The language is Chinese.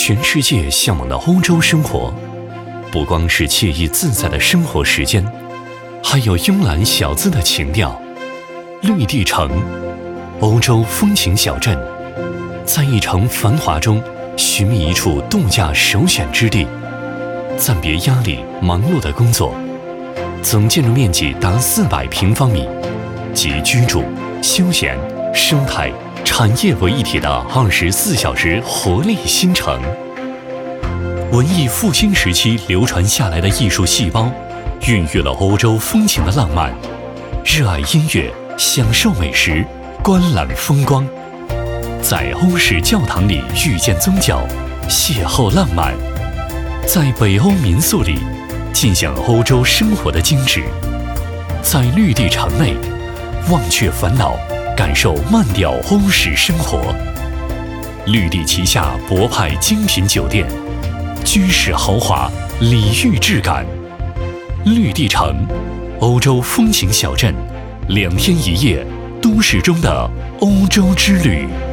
全世界向往的欧洲生活，不光是惬意自在的生活时间，还有慵懒小资的情调。绿地城，欧洲风情小镇，在一城繁华中寻觅一处度假首选之地，暂别压力忙碌的工作。总建筑面积达400平方米，集居住、休闲、生态、产业为一体的24小时活力新城。文艺复兴时期流传下来的艺术细胞，孕育了欧洲风情的浪漫。热爱音乐，享受美食，观览风光，在欧式教堂里遇见宗教，邂逅浪漫，在北欧民宿里尽享欧洲生活的精致，在绿地城内忘却烦恼，感受慢调欧式生活。绿地旗下博派精品酒店，居室豪华，礼遇质感。绿地城，欧洲风情小镇，2天1夜，都市中的欧洲之旅。